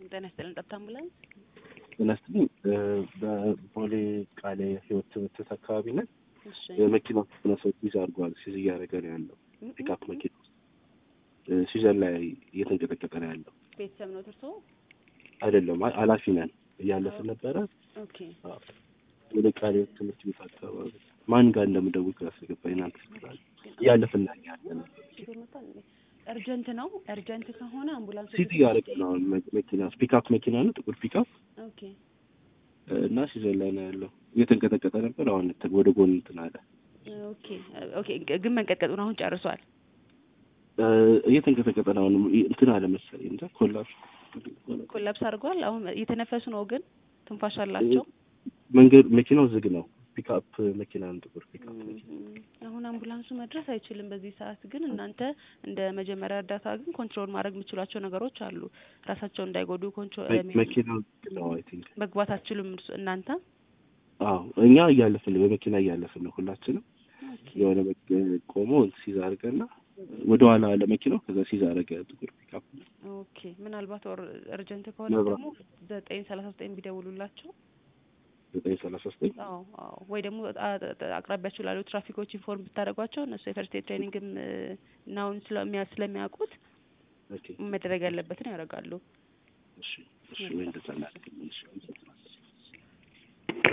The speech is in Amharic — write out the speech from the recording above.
ጤና ይስጥልን ጠብታ አምቡላንስ እነስተኝ በቦሌ ቃለ ህይወት ትምህርት አካባቢ ነን። እሺ መኪናው ተነስቶ ይዛርጓል ሲዝ እያደረገ ነው ያለው። ፒክአፕ መኪና ሲዘን ላይ እየተንቀጠቀጠ ነው ያለው። ቤተሰብ ነው ትርሶ? አይደለም ኃላፊ ነን እያለፍን ነበረ። ኦኬ ወደ ቃለ ህይወት ትምህርት ቤት አካባቢ ማን ጋር እንደምደውል ክላስ ገባኝ እናንተ ስላል እያለፍን ነው ያለው። እርጀንት ነው። እርጀንት ከሆነ አምቡላንስ ሲዝ እያደረገ ነው መኪና ፒክአፕ መኪና ነው ጥቁር ፒክአፕ። ኦኬ እና ሲዘን ላይ ነው ያለው። እየተንቀጠቀጠ ነበር አሁን ወደ ጎን እንትን አለ። ኦኬ ኦኬ ግን መንቀጥቀጡን አሁን ጨርሷል። እየተንቀጠቀጠ ነው አሁን እንትን አለ መሰለኝ እንደ ኮላፕስ አድርጓል። አሁን እየተነፈሱ ነው ግን ትንፋሽ አላቸው። መንገድ መኪናው ዝግ ነው። ፒክአፕ መኪና ነው ጥቁር ፒክአፕ መኪና። አሁን አምቡላንሱ መድረስ አይችልም በዚህ ሰዓት። ግን እናንተ እንደ መጀመሪያ እርዳታ ግን ኮንትሮል ማድረግ የምትችሏቸው ነገሮች አሉ። ራሳቸው እንዳይጎዱ ኮንትሮል መኪናው ነው አይ ቲንክ መግባት አትችሉም እናንተ? አዎ እኛ እያለፍን በመኪና እያለፍን ነው ሁላችንም። የሆነ ቆሞ ሲዝ አድርገና ወደ ኋላ ለመኪናው ከዛ ሲዝ አድርገ ጥቁር ፒክአፕ። ኦኬ ምናልባት እርጀንት ከሆነ ደግሞ 939 ቢደውሉላቸው 939 አዎ ወይ ደግሞ አቅራቢያችሁ ላሉ ትራፊኮች ኢንፎርም ብታደርጓቸው እነሱ የፈርስት ኤድ ትሬኒንግም ናውን ስለሚያውቁት መደረግ ያለበትን ያደርጋሉ። እሺ ወይ እንደዛ እናደርጋለን። እሺ